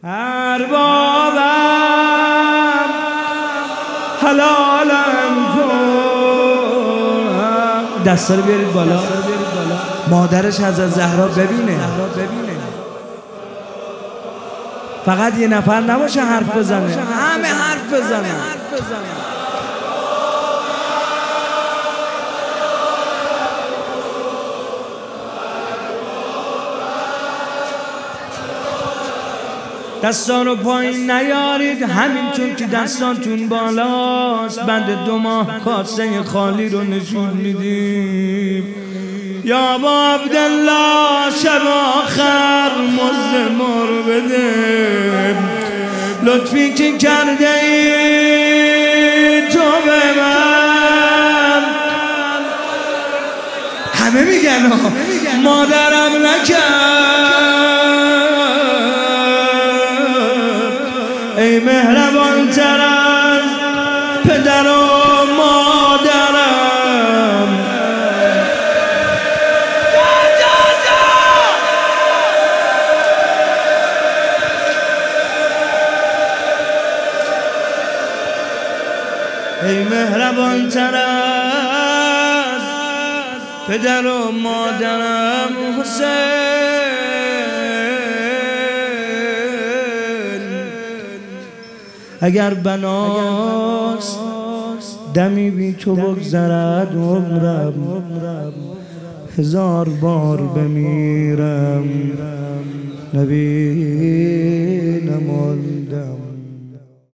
اربابم حلالم کن. دستا رو بیارید بالا. مادرش حضرت زهرا ببینه. فقط یه نفر نباشه حرف بزنه، همه حرف بزنن. دستان رو پایین نیارید، همینطور که دستانتون بالاست. بند 2 ماه کاسه خالی رو نشون میدیم. یا با عبدالله شب آخر مزد ما رو بده، لطفی که کرده ای تو به من. همه میگن مادرم نکرد، ای مهربان تر از پدر و مادرم. ای مهربان تر از پدر و مادرم حسین. اگر بناست دمی بی تو بگذرد عمرم، 1000 بار بمیرم نبی نماندم.